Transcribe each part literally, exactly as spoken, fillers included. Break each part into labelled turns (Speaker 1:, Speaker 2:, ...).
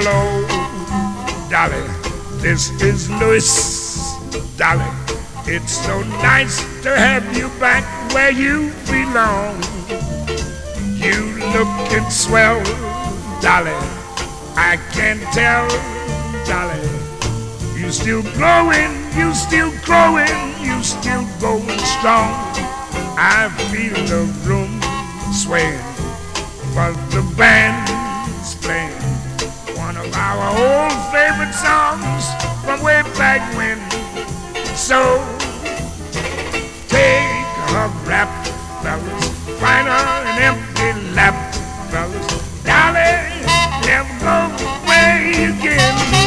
Speaker 1: Hello, Dolly, this is Louis. Dolly, it's so nice to have you back where you belong. You looking swell, Dolly, I can tell, Dolly. You still growing, you still growing, you still going strong. I feel the room swaying, but the band's playing one of our old favorite songs from way back when. So take a rap, fellas, find her an empty lap, fellas. Dolly, never go away again.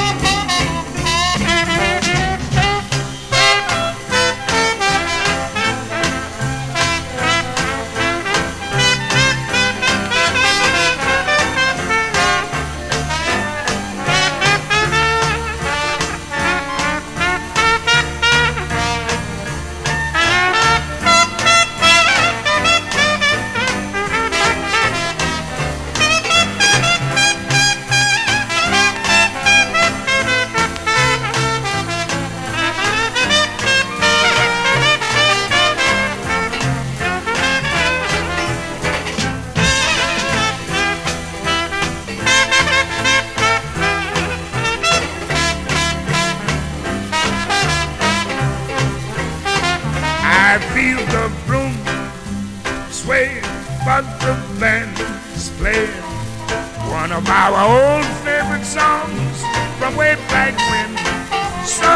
Speaker 1: I feel the room sway, but the band's playing one of our old favorite songs from way back when. So,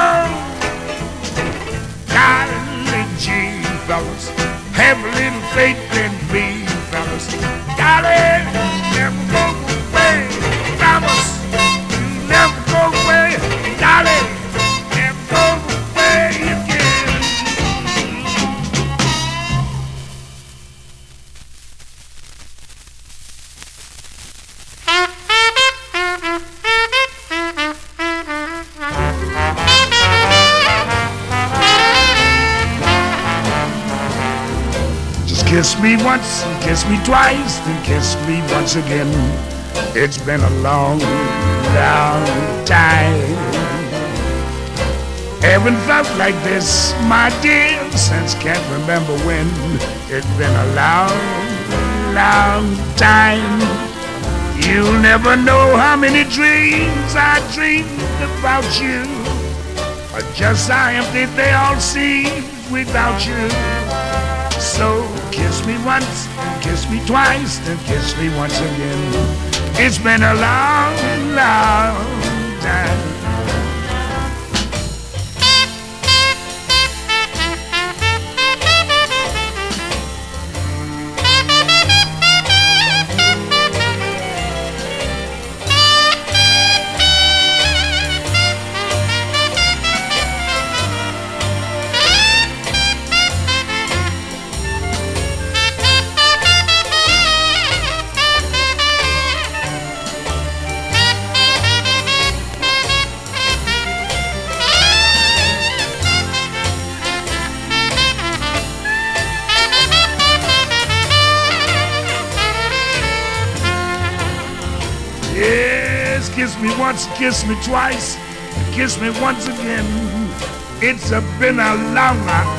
Speaker 1: golly gee, fellas, have a little faith in me, fellas. Golly, never go away, promise you never go away, golly, never go away again. Kiss me once, and kiss me twice, and kiss me once again. It's been a long, long time. Haven't felt like this, my dear, since can't remember when. It's been a long, long time. You'll never know how many dreams I dreamed about you, or just how empty they all seem without you. So kiss me once, and kiss me twice, and kiss me once again. It's been a long, long time. Yes, kiss me once, kiss me twice, kiss me once again. It's a been a long, long